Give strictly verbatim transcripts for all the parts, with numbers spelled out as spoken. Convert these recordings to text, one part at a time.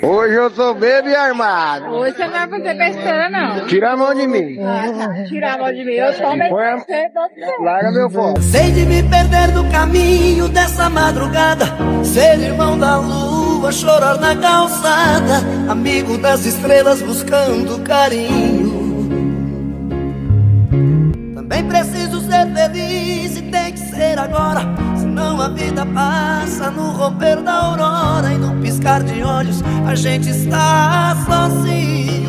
Hoje eu sou bebo e armado. Hoje você não vai fazer besteira, não. Tira a mão de mim. Ah, tá. Tira a mão de mim. Eu sou bem Põe a- Larga meu fone. Sei de me perder no caminho dessa madrugada, ser irmão da lua, chorar na calçada, amigo das estrelas buscando carinho. Também preciso ser feliz e tem que ser agora, senão a vida passa no romper da aurora e no piscar de olhos a gente está sozinho.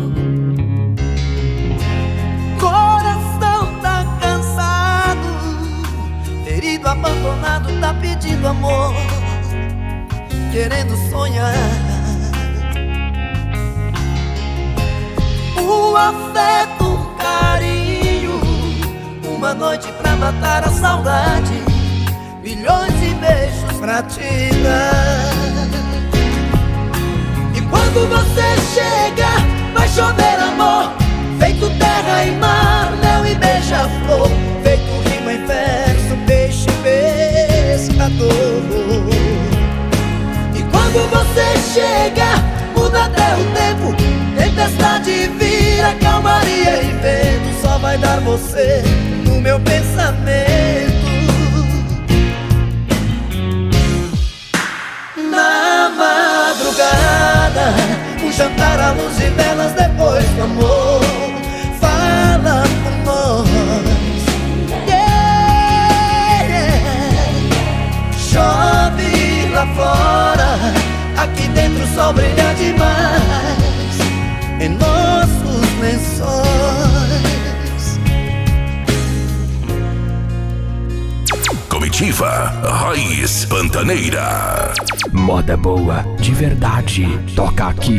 Coração tá cansado, ferido, abandonado, tá pedindo amor, querendo sonhar. O afeto, um carinho, uma noite pra matar a saudade, milhões de beijos pra te dar. E quando você chega, vai chover amor, feito terra e mar, mel e beija-flor, feito rima em verso, peixe pescador. E quando você chega, muda até o tempo, tempestade vira calmaria e vento, só vai dar você no meu pensamento. Na madrugada, um jantar à luz de velas depois do amor, fala por nós, yeah. Chove lá fora, aqui dentro o sol brilha demais em nossos lençóis. Comitiva Raiz Pantaneira. Moda boa, de verdade, toca aqui.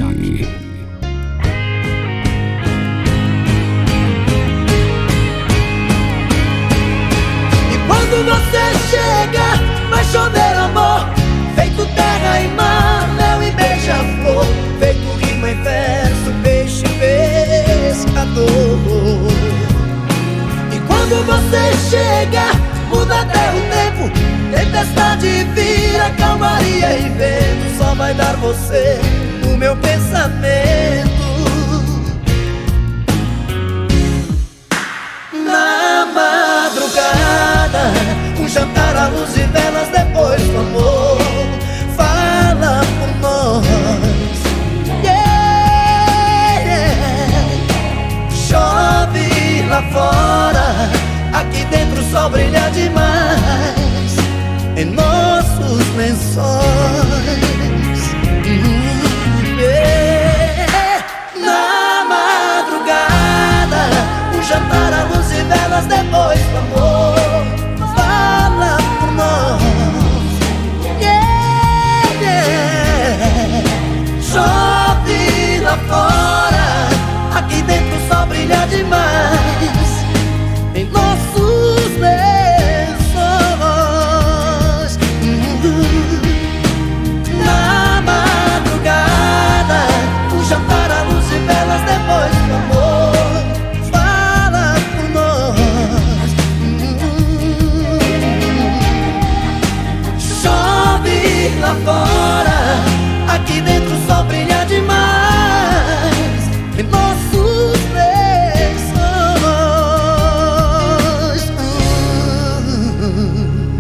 E quando você chega, vai chover amor, feito terra e mar, mel e beija-flor, feito rima em verso, peixe pescador. E quando você chega, muda até o tempo, tempestade vira calmaria e vento, só vai dar você no meu pensamento. Na madrugada, um jantar à luz de velas depois do amor, fala por nós, yeah. Chove lá fora, aqui dentro o sol brilha demais em nossos lençóis. Hum, yeah. Na madrugada, um jantar à luz e velas depois do amor, fala por nós, yeah, yeah. Chove lá fora, aqui dentro o sol brilha demais em nossos lençóis. Na madrugada, um jantar à luz e velas depois do amor, fala por nós. Chove lá fora, aqui dentro o sol brilha demais em nossos lençóis.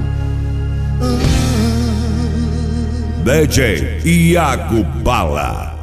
D J Iago Bala.